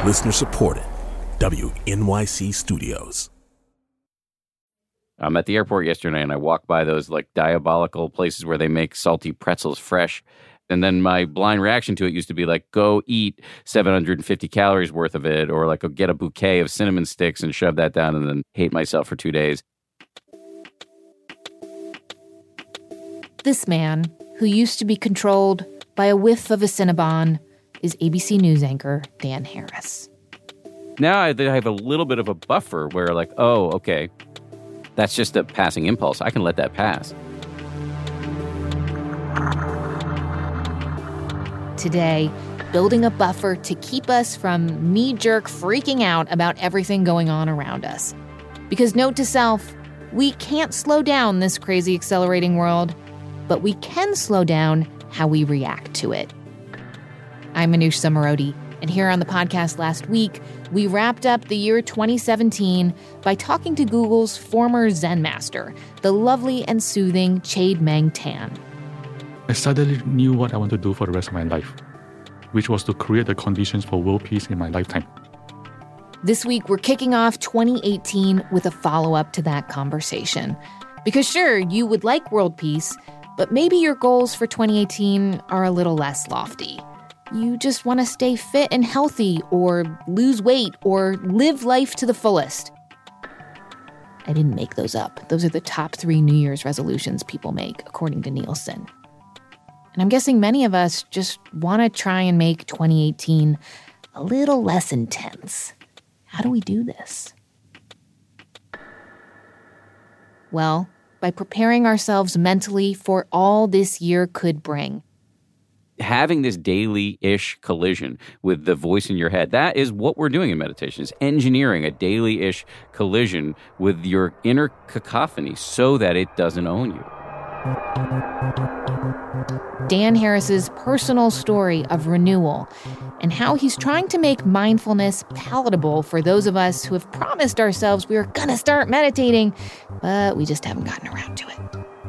Listener supported. WNYC Studios. I'm at the airport yesterday and I walked by those like diabolical places where they make salty pretzels fresh. And then my blind reaction to it used to be like, go eat 750 calories worth of it, or like go get a bouquet of cinnamon sticks and shove that down and then hate myself for 2 days. This man, who used to be controlled by a whiff of a Cinnabon, is ABC News anchor Dan Harris. Now I have a little bit of a buffer where like, oh, okay, that's just a passing impulse. I can let that pass. Today, building a buffer to keep us from knee-jerk freaking out about everything going on around us. Because note to self, we can't slow down this crazy accelerating world, but we can slow down how we react to it. I'm Manoush Zomorodi, and here on the podcast last week, we wrapped up the year 2017 by talking to Google's former Zen master, the lovely and soothing Chade-Meng Tan. I suddenly knew what I want to do for the rest of my life, which was to create the conditions for world peace in my lifetime. This week, we're kicking off 2018 with a follow-up to that conversation. Because sure, you would like world peace, but maybe your goals for 2018 are a little less lofty. You just want to stay fit and healthy, or lose weight, or live life to the fullest. I didn't make those up. Those are the top 3 New Year's resolutions people make, according to Nielsen. And I'm guessing many of us just want to try and make 2018 a little less intense. How do we do this? Well, by preparing ourselves mentally for all this year could bring. Having this daily-ish collision with the voice in your head, that is what we're doing in meditation, is engineering a daily-ish collision with your inner cacophony so that it doesn't own you. Dan Harris's personal story of renewal and how he's trying to make mindfulness palatable for those of us who have promised ourselves we were going to start meditating, but we just haven't gotten around to it.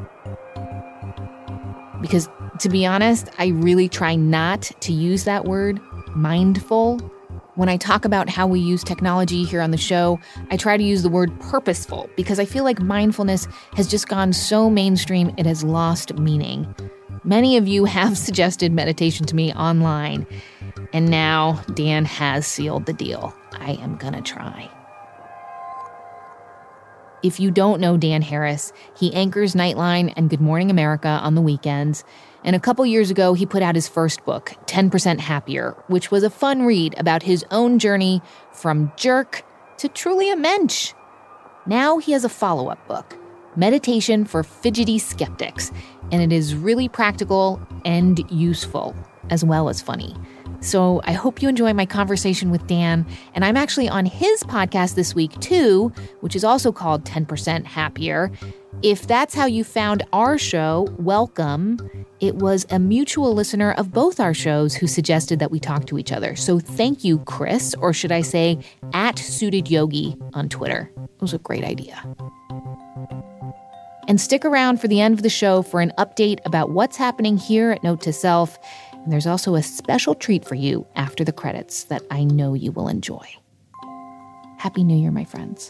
Because, to be honest, I really try not to use that word, mindful. When I talk about how we use technology here on the show, I try to use the word purposeful because I feel like mindfulness has just gone so mainstream it has lost meaning. Many of you have suggested meditation to me online, and now Dan has sealed the deal. I am gonna try. If you don't know Dan Harris, he anchors Nightline and Good Morning America on the weekends. And a couple years ago, he put out his first book, 10% Happier, which was a fun read about his own journey from jerk to truly a mensch. Now he has a follow-up book, Meditation for Fidgety Skeptics, and it is really practical and useful, as well as funny. So I hope you enjoy my conversation with Dan, and I'm actually on his podcast this week too, which is also called 10% Happier. If that's how you found our show, welcome. It was a mutual listener of both our shows who suggested that we talk to each other. So thank you, Chris, or should I say @SuitedYogi on Twitter. It was a great idea. And stick around for the end of the show for an update about what's happening here at Note to Self. And there's also a special treat for you after the credits that I know you will enjoy. Happy New Year, my friends.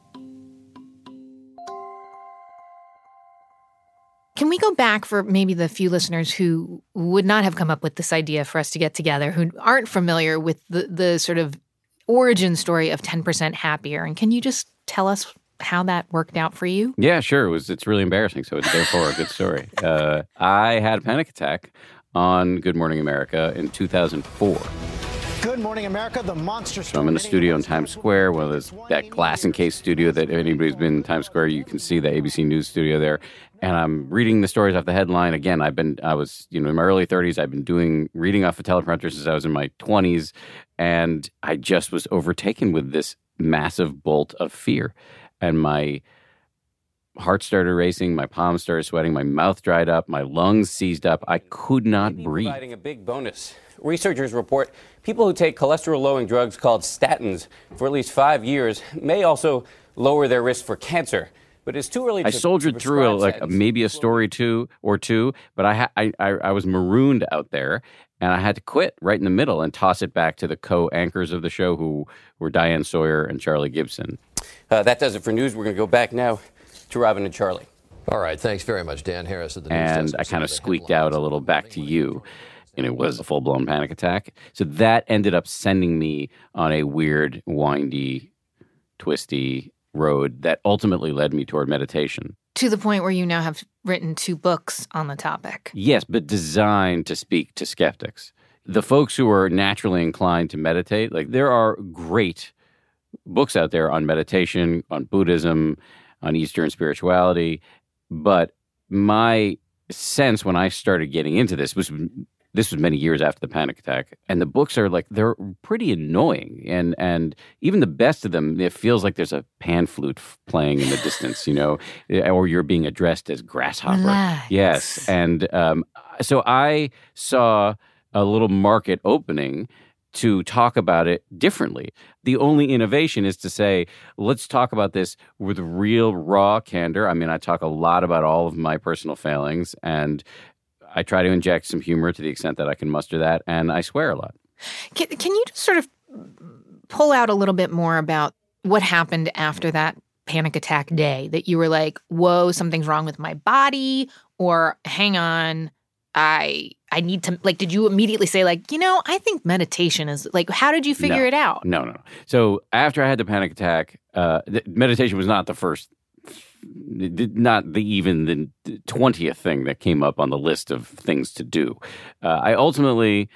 Can we go back for maybe the few listeners who would not have come up with this idea for us to get together, who aren't familiar with the sort of origin story of 10% Happier? And can you just tell us how that worked out for you? Yeah, sure. It's really embarrassing, so it's therefore a good story. I had a panic attack on Good Morning America in 2004. Good Morning America, the monster story. So I'm in the studio in Times Square, one of those, that glass encased studio that if anybody's been in Times Square, you can see the ABC News studio there. And I'm reading the stories off the headline. Again, I was in my early 30s. I've been reading off a teleprompter since I was in my 20s. And I just was overtaken with this massive bolt of fear. And my heart started racing, my palms started sweating, my mouth dried up, my lungs seized up. I could not breathe. Providing a big bonus. Researchers report people who take cholesterol-lowering drugs called statins for at least 5 years may also lower their risk for cancer. But it's too early I to soldiered through prescribe maybe a story or two, but I was marooned out there, and I had to quit right in the middle and toss it back to the co-anchors of the show, who were Diane Sawyer and Charlie Gibson. That does it for news. We're going to go back now to Robin and Charlie. All right, thanks very much, Dan Harris at the News And Desk. I kind of squeaked out a little back to you, and it was a full-blown panic attack. So that ended up sending me on a weird, windy, twisty road that ultimately led me toward meditation. To the point where you now have written 2 books on the topic. Yes, but designed to speak to skeptics. The folks who are naturally inclined to meditate, there are great books out there on meditation, on Buddhism, on Eastern spirituality. But my sense when I started getting into this was many years after the panic attack, and the books are they're pretty annoying, and even the best of them, it feels like there's a pan flute playing in the distance, or you're being addressed as grasshopper. Relax. Yes, and so I saw a little market opening to talk about it differently. The only innovation is to say, let's talk about this with real raw candor. I mean, I talk a lot about all of my personal failings, and I try to inject some humor to the extent that I can muster that, and I swear a lot. Can you just sort of pull out a little bit more about what happened after that panic attack day, that you were like, whoa, something's wrong with my body, or hang on, I need to, did you immediately say I think meditation is, how did you figure it out? No. So after I had the panic attack, meditation was not the first, not even the 20th thing that came up on the list of things to do. I ultimately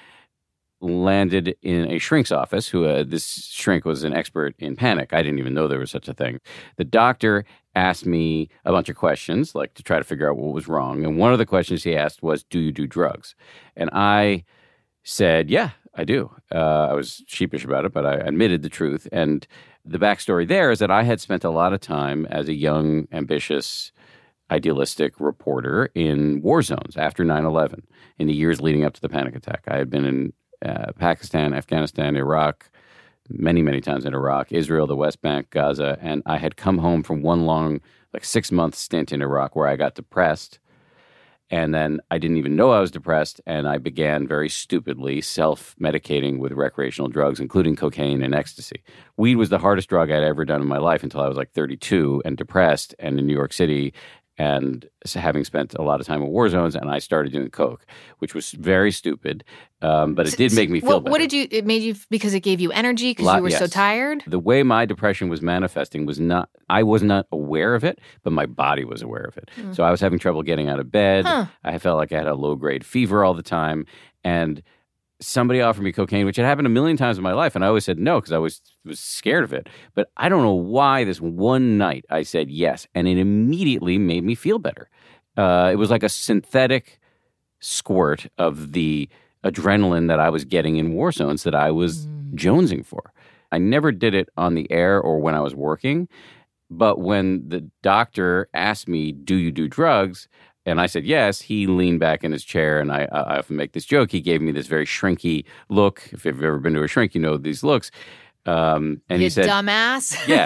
landed in a shrink's office, this shrink was an expert in panic. I didn't even know there was such a thing. The doctor asked me a bunch of questions, to try to figure out what was wrong. And one of the questions he asked was, do you do drugs? And I said, yeah, I do. I was sheepish about it, but I admitted the truth. And the backstory there is that I had spent a lot of time as a young, ambitious, idealistic reporter in war zones after 9/11, in the years leading up to the panic attack. I had been in Pakistan, Afghanistan, Iraq, many, many times in Iraq, Israel, the West Bank, Gaza, and I had come home from one long, 6-month stint in Iraq where I got depressed, and then I didn't even know I was depressed, and I began very stupidly self-medicating with recreational drugs, including cocaine and ecstasy. Weed was the hardest drug I'd ever done in my life until I was 32 and depressed and in New York City, and having spent a lot of time in war zones, and I started doing coke, which was very stupid, but it did make me feel better. What did it made you, because it gave you energy because you were so tired? The way my depression was manifesting was I was not aware of it, but my body was aware of it. So I was having trouble getting out of bed. I felt like I had a low-grade fever all the time, and somebody offered me cocaine, which had happened a million times in my life, and I always said no because I was scared of it. But I don't know why this one night I said yes, and it immediately made me feel better. It was like a synthetic squirt of the adrenaline that I was getting in war zones that I was jonesing for. I never did it on the air or when I was working, but when the doctor asked me, do you do drugs? And I said, yes. He leaned back in his chair, and I often make this joke. He gave me this very shrinky look. If you've ever been to a shrink, you know these looks. And he said, dumbass. Yeah.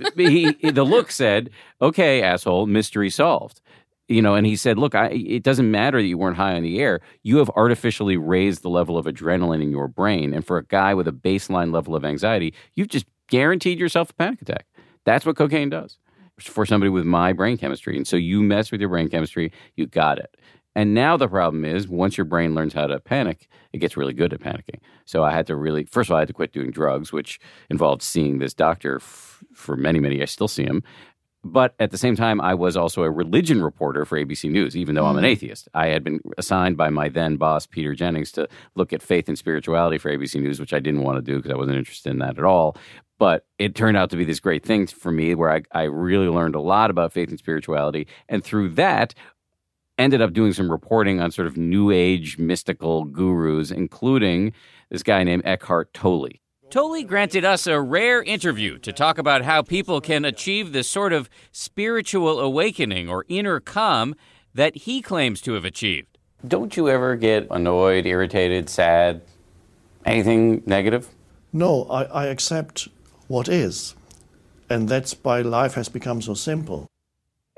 The look said, okay, asshole, mystery solved. And he said, look, it doesn't matter that you weren't high on the air. You have artificially raised the level of adrenaline in your brain. And for a guy with a baseline level of anxiety, you've just guaranteed yourself a panic attack. That's what cocaine does for somebody with my brain chemistry. And so you mess with your brain chemistry, you got it. And now the problem is, once your brain learns how to panic, it gets really good at panicking. So I had to first of all, I had to quit doing drugs, which involved seeing this doctor for many, many, I still see him. But at the same time, I was also a religion reporter for ABC News, even though I'm an atheist. I had been assigned by my then boss, Peter Jennings, to look at faith and spirituality for ABC News, which I didn't want to do because I wasn't interested in that at all. But it turned out to be this great thing for me where I really learned a lot about faith and spirituality. And through that, ended up doing some reporting on sort of new age mystical gurus, including this guy named Eckhart Tolle. Tolle granted us a rare interview to talk about how people can achieve the sort of spiritual awakening or inner calm that he claims to have achieved. Don't you ever get annoyed, irritated, sad, anything negative? No, I accept what is. And that's why life has become so simple.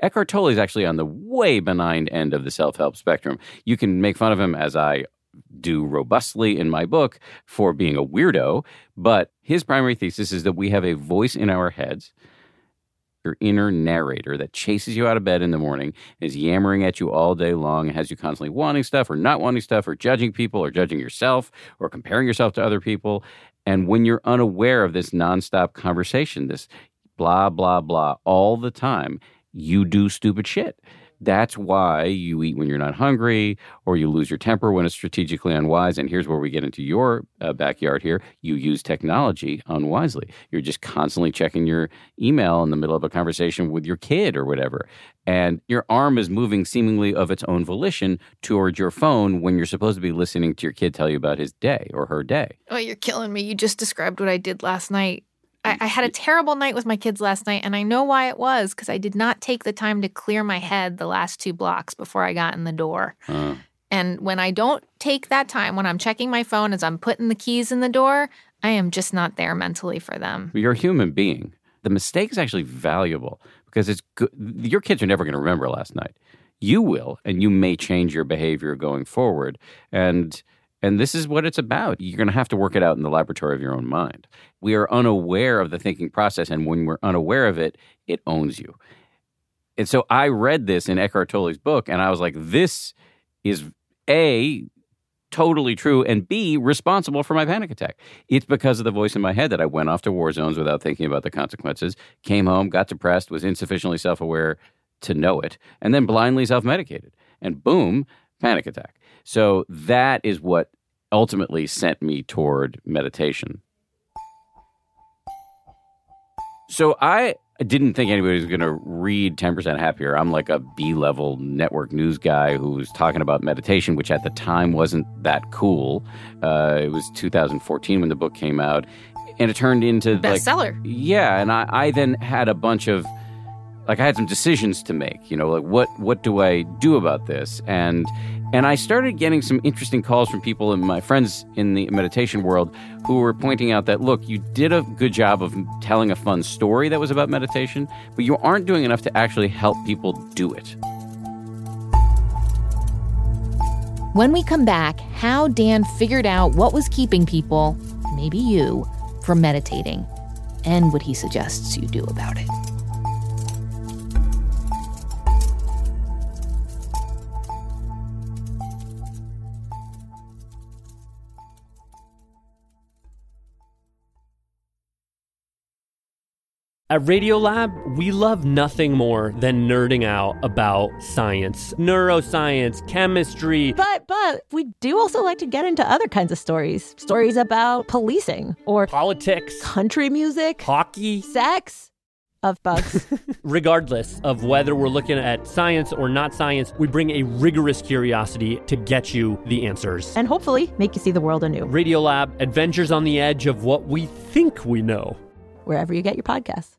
Eckhart Tolle is actually on the way benign end of the self-help spectrum. You can make fun of him, as I do robustly in my book, for being a weirdo, but his primary thesis is that we have a voice in our heads, your inner narrator, that chases you out of bed in the morning, is yammering at you all day long, and has you constantly wanting stuff or not wanting stuff or judging people or judging yourself or comparing yourself to other people. And when you're unaware of this nonstop conversation, this blah, blah, blah, all the time, you do stupid shit. That's why you eat when you're not hungry, or you lose your temper when it's strategically unwise. And here's where we get into your backyard here. You use technology unwisely. You're just constantly checking your email in the middle of a conversation with your kid or whatever. And your arm is moving seemingly of its own volition towards your phone when you're supposed to be listening to your kid tell you about his day or her day. Oh, you're killing me. You just described what I did last night. I had a terrible night with my kids last night, and I know why it was, because I did not take the time to clear my head the last 2 blocks before I got in the door. And when I don't take that time, when I'm checking my phone as I'm putting the keys in the door, I am just not there mentally for them. You're a human being. The mistake is actually valuable because it's good. Your kids are never going to remember last night. You will, and you may change your behavior going forward. And this is what it's about. You're going to have to work it out in the laboratory of your own mind. We are unaware of the thinking process, and when we're unaware of it, it owns you. And so I read this in Eckhart Tolle's book, and I was like, this is A, totally true, and B, responsible for my panic attack. It's because of the voice in my head that I went off to war zones without thinking about the consequences, came home, got depressed, was insufficiently self-aware to know it, and then blindly self-medicated. And boom, panic attack. So that is what ultimately sent me toward meditation. So I didn't think anybody was going to read 10% Happier. I'm like a B-level network news guy who was talking about meditation, which at the time wasn't that cool. It was 2014 when the book came out. And it turned into bestseller. Yeah, and I then had a bunch of, I had some decisions to make, what do I do about this? And I started getting some interesting calls from people and my friends in the meditation world who were pointing out that, look, you did a good job of telling a fun story that was about meditation, but you aren't doing enough to actually help people do it. When we come back, how Dan figured out what was keeping people, maybe you, from meditating, and what he suggests you do about it. At Radiolab, we love nothing more than nerding out about science, neuroscience, chemistry. But we do also like to get into other kinds of stories. Stories about policing or politics, country music, hockey, sex, of bugs. Regardless of whether we're looking at science or not science, we bring a rigorous curiosity to get you the answers. And hopefully make you see the world anew. Radiolab, adventures on the edge of what we think we know. Wherever you get your podcasts.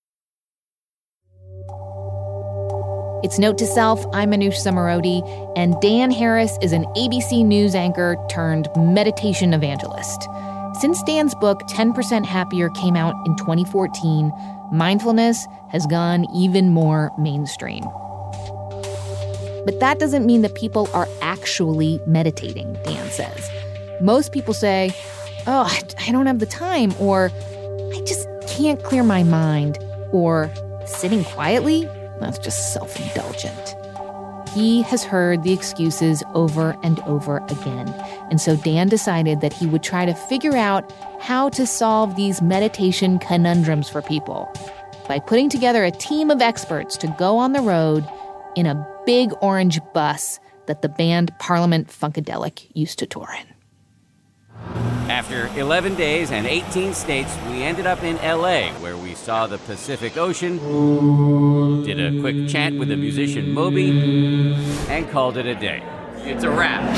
It's Note to Self. I'm Manoush Zomorodi, and Dan Harris is an ABC News anchor turned meditation evangelist. Since Dan's book, 10% Happier, came out in 2014, mindfulness has gone even more mainstream. But that doesn't mean that people are actually meditating, Dan says. Most people say, oh, I don't have the time, or I just can't clear my mind, or sitting quietly? That's just self-indulgent. He has heard the excuses over and over again. And so Dan decided that he would try to figure out how to solve these meditation conundrums for people by putting together a team of experts to go on the road in a big orange bus that the band Parliament Funkadelic used to tour in. After 11 days and 18 states, we ended up in L.A., where we saw the Pacific Ocean, did a quick chant with the musician Moby, and called it a day. It's a wrap.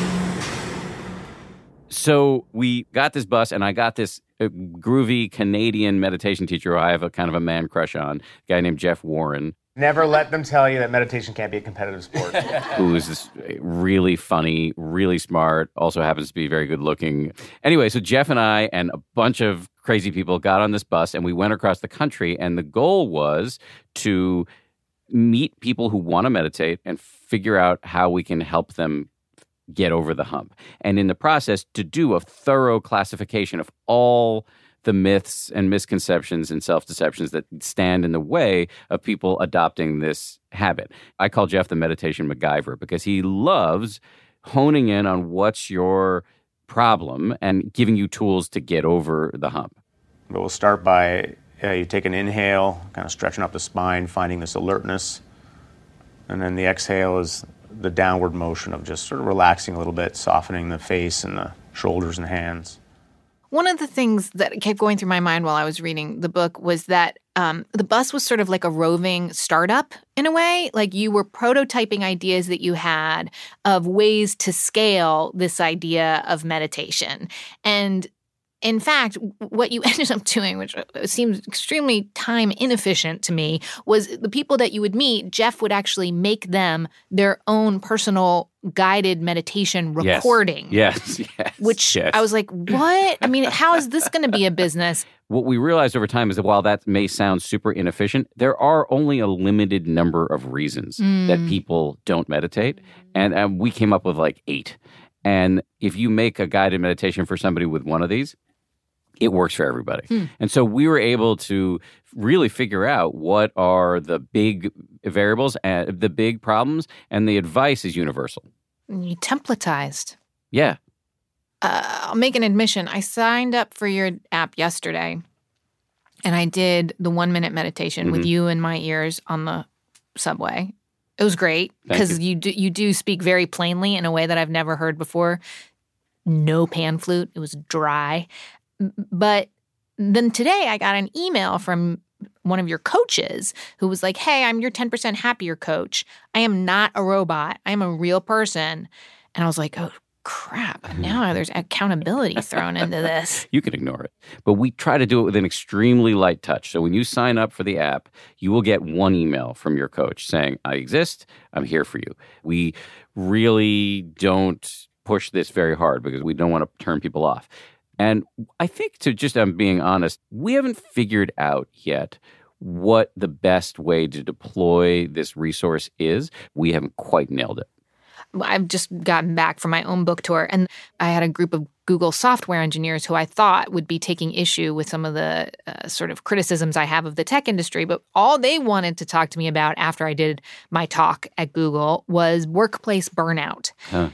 So we got this bus, and I got this groovy Canadian meditation teacher who I have a kind of a man crush on, a guy named Jeff Warren. Never let them tell you that meditation can't be a competitive sport. Who is this really funny, really smart, also happens to be very good looking. Anyway, so Jeff and I and a bunch of crazy people got on this bus and we went across the country, and the goal was to meet people who want to meditate and figure out how we can help them get over the hump. And in the process, to do a thorough classification of all the myths and misconceptions and self-deceptions that stand in the way of people adopting this habit. I call Jeff the meditation MacGyver because he loves honing in on what's your problem and giving you tools to get over the hump. But we'll start by you take an inhale, kind of stretching up the spine, finding this alertness. And then the exhale is the downward motion of just sort of relaxing a little bit, softening the face and the shoulders and hands. One of the things that kept going through my mind while I was reading the book was that the bus was sort of like a roving startup in a way. Like you were prototyping ideas that you had of ways to scale this idea of meditation. And in fact, what you ended up doing, which seems extremely time inefficient to me, was the people that you would meet, Jeff would actually make them their own personal guided meditation recording. Yes. Which I was like, what? I mean, how is this going to be a business? What we realized over time is that while that may sound super inefficient, there are only a limited number of reasons that people don't meditate. And we came up with like 8. And if you make a guided meditation for somebody with one of these, it works for everybody. And so we were able to really figure out what are the big variables and the big problems, and the advice is universal. You templatized. Yeah. I'll make an admission. I signed up for your app yesterday, and I did the 1-minute meditation with you in my ears on the subway. It was great because you do speak very plainly in a way that I've never heard before. No pan flute. It was dry. But then today I got an email from one of your coaches who was like, hey, I'm your 10% happier coach. I am not a robot. I am a real person. And I was like, oh, crap. Now there's accountability thrown into this. You can ignore it. But we try to do it with an extremely light touch. So when you sign up for the app, you will get one email from your coach saying, I exist. I'm here for you. We really don't push this very hard because we don't want to turn people off. And I think I'm being honest, we haven't figured out yet what the best way to deploy this resource is. We haven't quite nailed it. I've just gotten back from my own book tour, and I had a group of Google software engineers who I thought would be taking issue with some of the sort of criticisms I have of the tech industry. But all they wanted to talk to me about after I did my talk at Google was workplace burnout.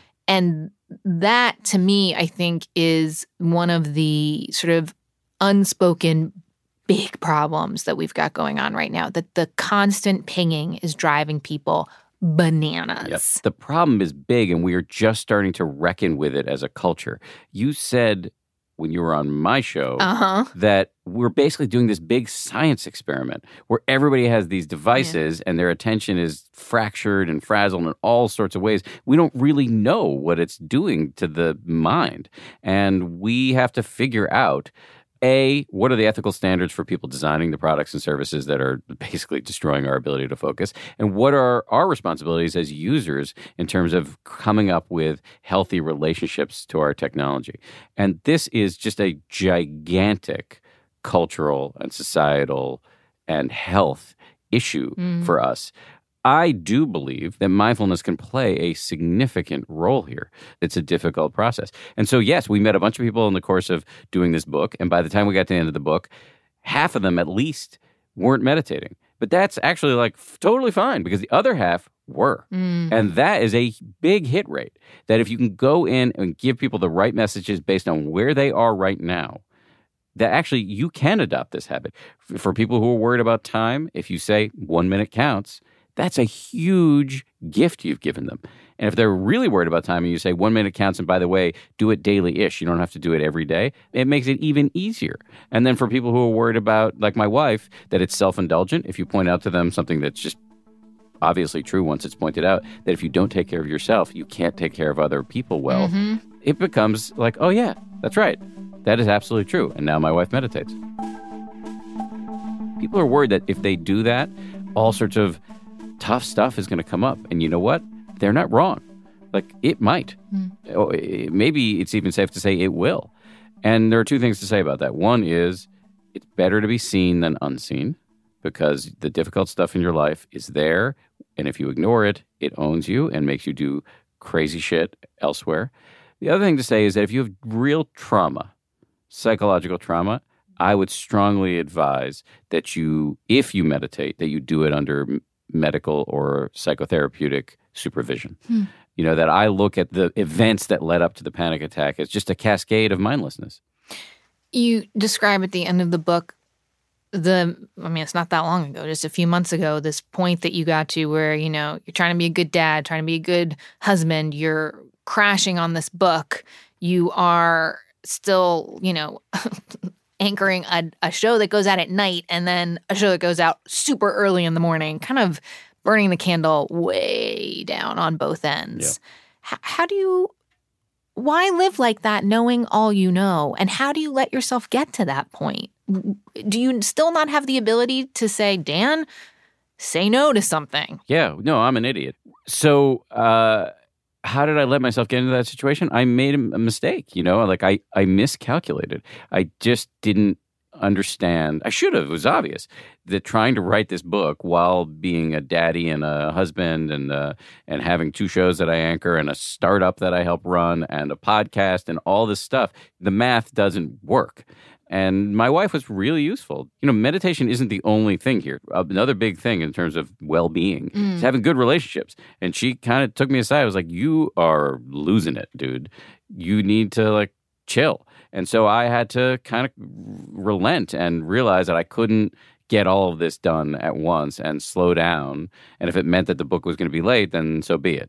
And that, to me, I think is one of the sort of unspoken big problems that we've got going on right now, that the constant pinging is driving people bananas. Yep. The problem is big, and we are just starting to reckon with it as a culture. You said when you were on my show that we're basically doing this big science experiment where everybody has these devices and their attention is fractured and frazzled in all sorts of ways. We don't really know what it's doing to the mind. And we have to figure out, A, what are the ethical standards for people designing the products and services that are basically destroying our ability to focus? And what are our responsibilities as users in terms of coming up with healthy relationships to our technology? And this is just a gigantic cultural and societal and health issue for us. I do believe that mindfulness can play a significant role here. It's a difficult process. And so, yes, we met a bunch of people in the course of doing this book. And by the time we got to the end of the book, half of them at least weren't meditating. But that's actually like totally fine because the other half were. And that is a big hit rate. That if you can go in and give people the right messages based on where they are right now, that actually you can adopt this habit. For people who are worried about time, if you say 1 minute counts, that's a huge gift you've given them. And if they're really worried about time and you say 1 minute counts, and by the way, do it daily-ish, you don't have to do it every day, it makes it even easier. And then for people who are worried about, like my wife, that it's self-indulgent, if you point out to them something that's just obviously true once it's pointed out, that if you don't take care of yourself, you can't take care of other people well, it becomes like, oh yeah, that's right. That is absolutely true. And now my wife meditates. People are worried that if they do that, all sorts of tough stuff is going to come up. And you know what? They're not wrong. Like, it might. Maybe it's even safe to say it will. And there are two things to say about that. One is it's better to be seen than unseen. because the difficult stuff in your life is there. And if you ignore it, it owns you and makes you do crazy shit elsewhere. The other thing to say is that if you have real trauma, psychological trauma, I would strongly advise that if you meditate, that you do it under medical or psychotherapeutic supervision. That I look at the events that led up to the panic attack as just a cascade of mindlessness. You describe at the end of the book it's not that long ago, just a few months ago, this point that you got to where, you're trying to be a good dad, trying to be a good husband, you're crashing on this book, you are still, anchoring a show that goes out at night and then a show that goes out super early in the morning, kind of burning the candle way down on both ends. Yeah. Why live like that knowing all you know? And how do you let yourself get to that point? Do you still not have the ability to say, Dan, say no to something? Yeah, no, I'm an idiot. So how did I let myself get into that situation? I made a mistake, I miscalculated. I just didn't understand. I should have. It was obvious that trying to write this book while being a daddy and a husband and having 2 shows that I anchor and a startup that I help run and a podcast and all this stuff, the math doesn't work. And my wife was really useful. Meditation isn't the only thing here. Another big thing in terms of well-being is having good relationships. And she kind of took me aside. I was like, you are losing it, dude. You need to chill. And so I had to kind of relent and realize that I couldn't get all of this done at once and slow down. And if it meant that the book was going to be late, then so be it.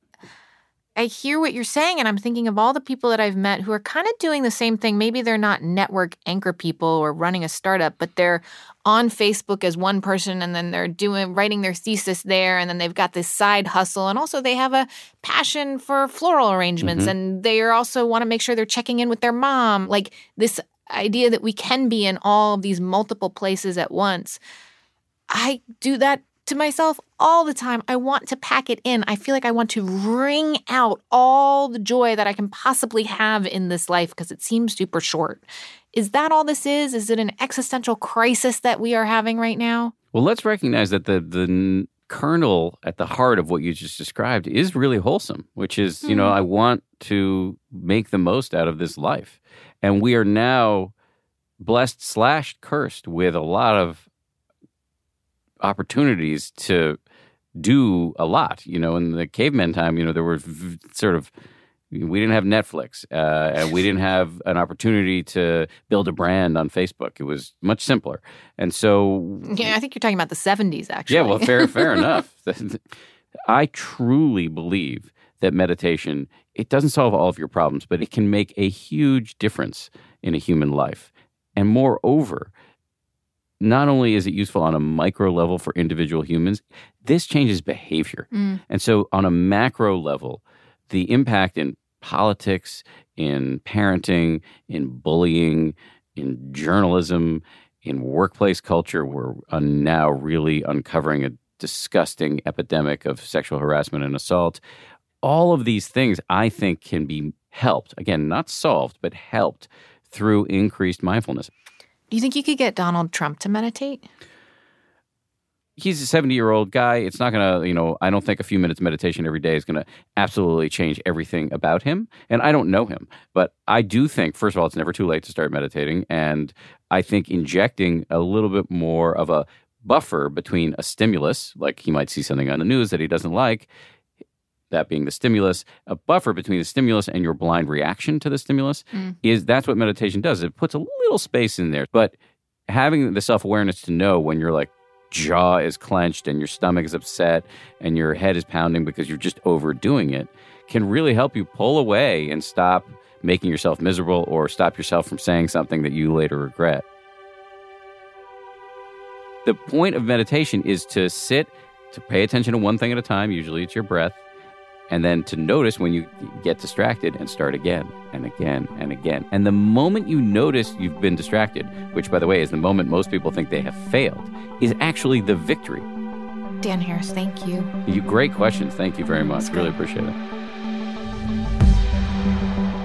I hear what you're saying, and I'm thinking of all the people that I've met who are kind of doing the same thing. Maybe they're not network anchor people or running a startup, but they're on Facebook as one person, and then they're writing their thesis there, and then they've got this side hustle, and also they have a passion for floral arrangements, and they also want to make sure they're checking in with their mom. Like this idea that we can be in all of these multiple places at once. I do that to myself all the time. I want to pack it in. I feel like I want to wring out all the joy that I can possibly have in this life because it seems super short. Is that all this is? Is it an existential crisis that we are having right now? Well, let's recognize that the kernel at the heart of what you just described is really wholesome, which is, I want to make the most out of this life. And we are now blessed/cursed with a lot of opportunities to do a lot. In the caveman time, there were we didn't have Netflix and we didn't have an opportunity to build a brand on Facebook. It was much simpler. And so... Yeah, I think you're talking about the 70s, actually. Yeah, well, fair enough. I truly believe that meditation, it doesn't solve all of your problems, but it can make a huge difference in a human life. And moreover, not only is it useful on a micro level for individual humans, this changes behavior. And so on a macro level, the impact in politics, in parenting, in bullying, in journalism, in workplace culture, we're now really uncovering a disgusting epidemic of sexual harassment and assault. All of these things, I think, can be helped. Again, not solved, but helped through increased mindfulness. Do you think you could get Donald Trump to meditate? He's a 70-year-old guy. It's not going to, I don't think a few minutes meditation every day is going to absolutely change everything about him. And I don't know him. But I do think, first of all, it's never too late to start meditating. And I think injecting a little bit more of a buffer between a stimulus, like he might see something on the news that he doesn't like, that being the stimulus, a buffer between the stimulus and your blind reaction to the stimulus, that's what meditation does. It puts a little space in there. But having the self-awareness to know when your jaw is clenched and your stomach is upset and your head is pounding because you're just overdoing it can really help you pull away and stop making yourself miserable or stop yourself from saying something that you later regret. The point of meditation is to sit, to pay attention to one thing at a time. Usually it's your breath. And then to notice when you get distracted and start again and again and again. And the moment you notice you've been distracted, which, by the way, is the moment most people think they have failed, is actually the victory. Dan Harris, thank you. Great questions. Thank you very much. Really appreciate it.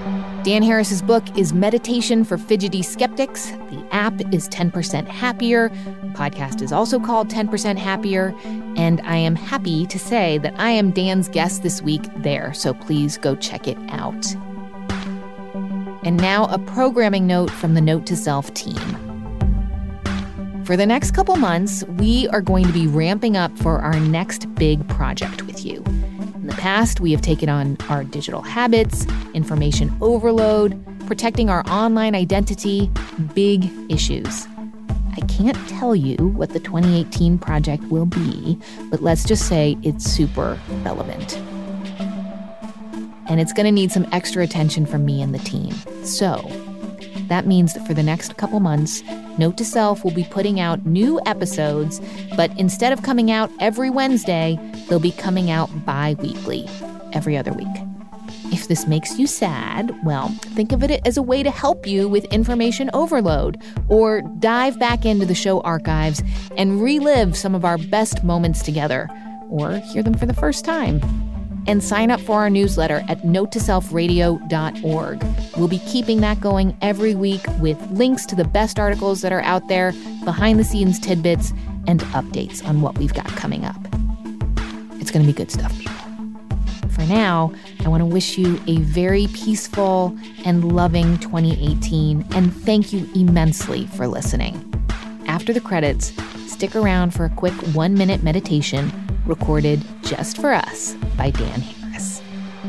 Dan Harris's book is Meditation for Fidgety Skeptics. The app is 10% Happier. The podcast is also called 10% Happier. And I am happy to say that I am Dan's guest this week there, so please go check it out. And now a programming note from the Note to Self team. For the next couple months, we are going to be ramping up for our next big project with you. In the past, we have taken on our digital habits, information overload, protecting our online identity, big issues. I can't tell you what the 2018 project will be, but let's just say it's super relevant. And it's going to need some extra attention from me and the team. So that means that for the next couple months, Note to Self will be putting out new episodes, but instead of coming out every Wednesday, they'll be coming out bi-weekly, every other week. If this makes you sad, well, think of it as a way to help you with information overload, or dive back into the show archives and relive some of our best moments together, or hear them for the first time. And sign up for our newsletter at notetoselfradio.org. We'll be keeping that going every week with links to the best articles that are out there, behind-the-scenes tidbits, and updates on what we've got coming up. It's going to be good stuff, people. For now, I want to wish you a very peaceful and loving 2018, and thank you immensely for listening. After the credits, stick around for a quick 1-minute meditation recorded just for us by Dan Harris.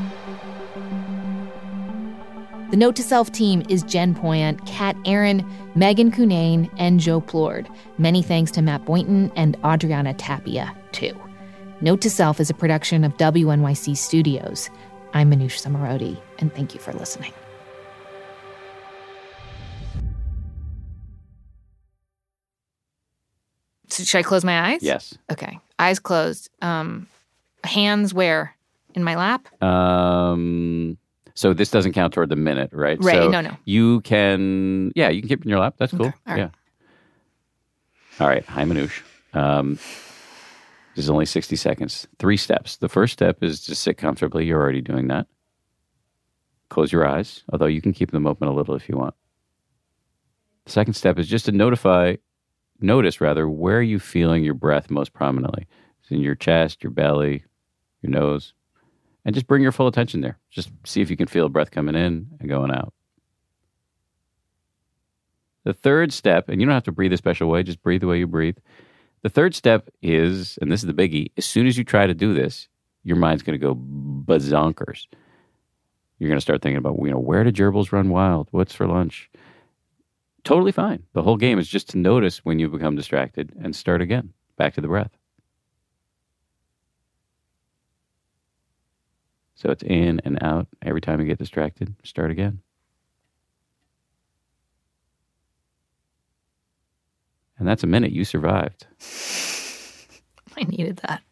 The Note to Self team is Jen Poyant, Kat Aaron, Megan Cunane, and Joe Plord. Many thanks to Matt Boynton and Adriana Tapia, too. Note to Self is a production of WNYC Studios. I'm Manoush Zomorodi, and thank you for listening. So should I close my eyes? Yes. Okay. Eyes closed. Hands where? In my lap? So this doesn't count toward the minute, right? Right. So No. you can keep it in your lap. That's cool. Okay. All right. Yeah. All right. Hi, Manoush. This is only 60 seconds. 3 steps. The first step is to sit comfortably. You're already doing that. Close your eyes, although you can keep them open a little if you want. The second step is just to notice where are you feeling your breath most prominently. It's in your chest, your belly, your nose. And just bring your full attention there. Just see if you can feel a breath coming in and going out. The third step, and you don't have to breathe a special way, just breathe the way you breathe. The third step is, and this is the biggie, as soon as you try to do this, your mind's going to go bazonkers. You're going to start thinking about, where do gerbils run wild? What's for lunch? Totally fine. The whole game is just to notice when you become distracted and start again. Back to the breath. So it's in and out. Every time you get distracted, start again. And that's a minute. You survived. I needed that.